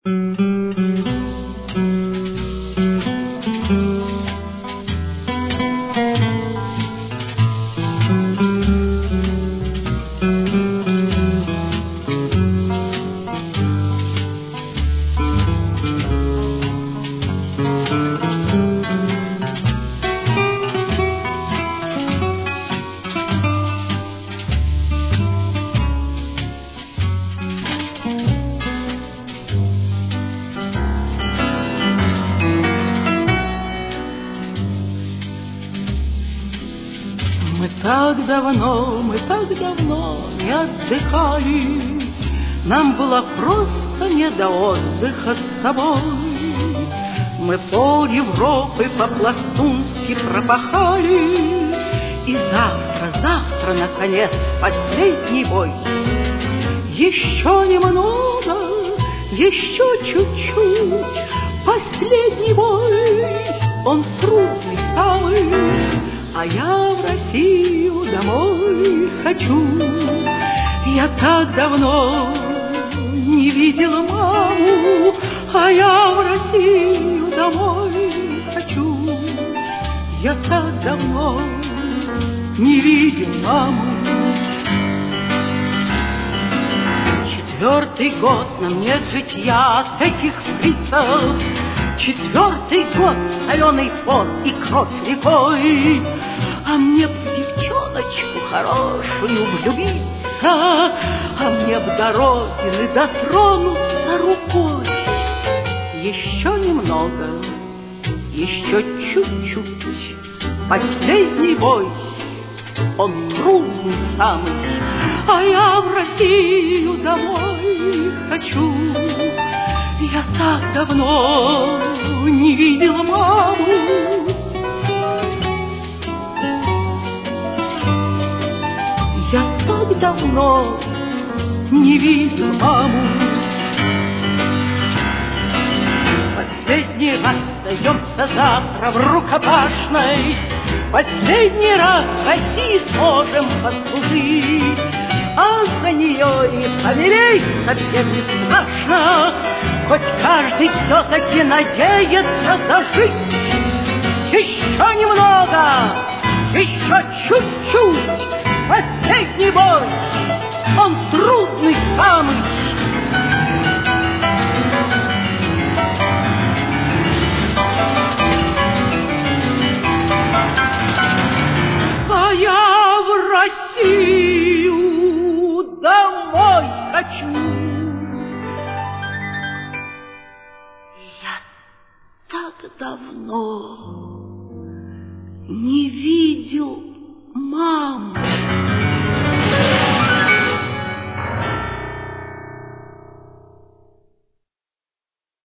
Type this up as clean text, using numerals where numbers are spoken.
Мы так давно не отдыхали, нам было просто не до отдыха с тобой. Мы пол Европы по-пластунски пропахали, и завтра, наконец, последний бой. Еще немного, еще чуть-чуть, последний бой, он трудный самый. А я в Россию домой хочу. Я так давно не видела маму, а я в Россию домой хочу. Я так давно не видел маму. 4-й год нам нет житья от этих фрицев. 4-й год соленый пот и кровь рекой. А мне б в девчоночку хорошую влюбиться, а мне б до родины дотронуться рукой. Еще немного, еще чуть-чуть, последний бой, он трудный самый, а я в Россию домой хочу. Я так давно не видела маму. Я так давно не видел маму. Последний раз сойдемся завтра в рукопашной. Последний раз России сможем послужить. А за нее и помереть совсем не страшно, хоть каждый все-таки надеется зажить. Еще немного, еще чуть-чуть, последний бой, он трудный самый. А я в Россию домой хочу. Я так давно не видел маму.